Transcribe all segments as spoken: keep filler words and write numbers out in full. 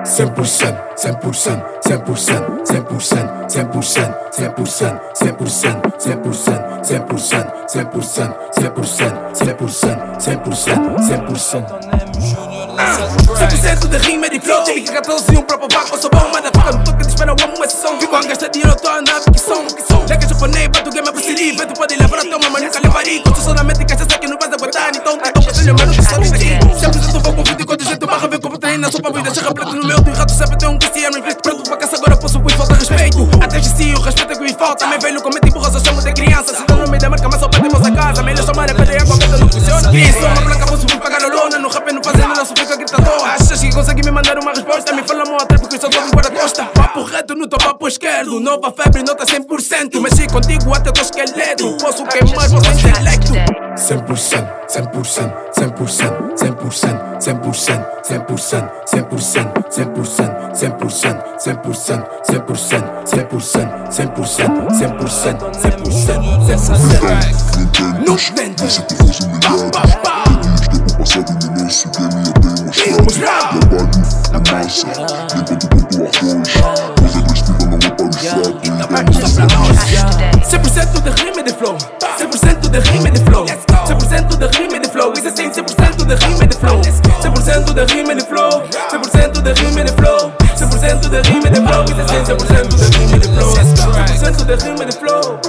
cem por cento, cem por cento, cem por cento, cem por cento, cem por cento, cem por cento, cem por cento, cem por cento, cem por cento, cem por cento, cem por cento, cem por cento, cem por cento, cem por cento. cem por cento de rima e flow. Tive que catorze e um próprio vaco. Eu sou bom, motherfucker, não toca de espera, eu amo esse som. Fico a gastar dinheiro, eu tô a nave, que som, que som. Lega japonês, bato game, abraceri. Vento pode levar até uma maneira, levaria. Construção solamente caixa, sei que não vais aguentar. Então, então, batalha, mano, que sabe daqui. cem por cento vou confundir com o jeito barra, ver como treina. Só pra vida, chega preto no meu. Do errado, sempre tem um Cristiano, reflete pronto pra caça. Agora posso ir, falta respeito. Até sim, o respeito é que me falta. Também velho, comete burra, só chamo de criança. Se dá no meio da marca, mas só pede a casa. Melhor chamar a pele, a cabeça não funciona. Isso, uma placa, vou subir, pagar a lona. No rap, não fazendo, não sofrer com a gritador. Achas que consegue me mandar uma resposta? Me fala mal até porque eu só tô no guarda-costa. Papo reto no teu papo esquerdo. Nova febre, nota cem por cento. Mexi contigo até teu esqueleto. Posso queimar você intelecto. cem por cento, cem por cento, cem por cento, cem por cento, cem por cento, cem por cento, cem por cento, cem por cento, cem por cento, cem por cento, cem por cento, cem por cento, cem por cento, cem por cento, cem por cento, cem por cento. Não vende. Você que fosse humilhado. Tempo passado ainda não se game e eu tenho mostrado. Trabalho em massa, enquanto conto arroz. Coisa agressiva não é para o fraco. cem por cento de rima e de flow. cem por cento de rima e de flow. cem por cento de rima e de flow. Isso assim, cem por cento de rima e de flow. cem por cento de rima e de flow. cem por cento de rima e de flow. cem por cento de rima e de flow. Isso assim, cem por cento de rima e de flow. cem por cento de rima e de flow.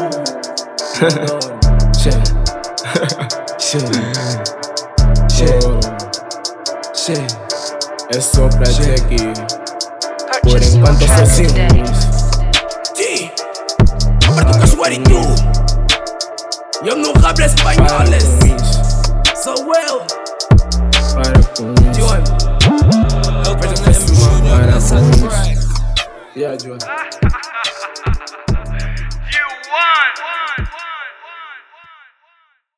É só pra dizer que por enquanto sozinho. G, aperto casuarito. Eu não hablo espanholes. Sou eu. Para com isso. João. Para com isso. Yeah, João.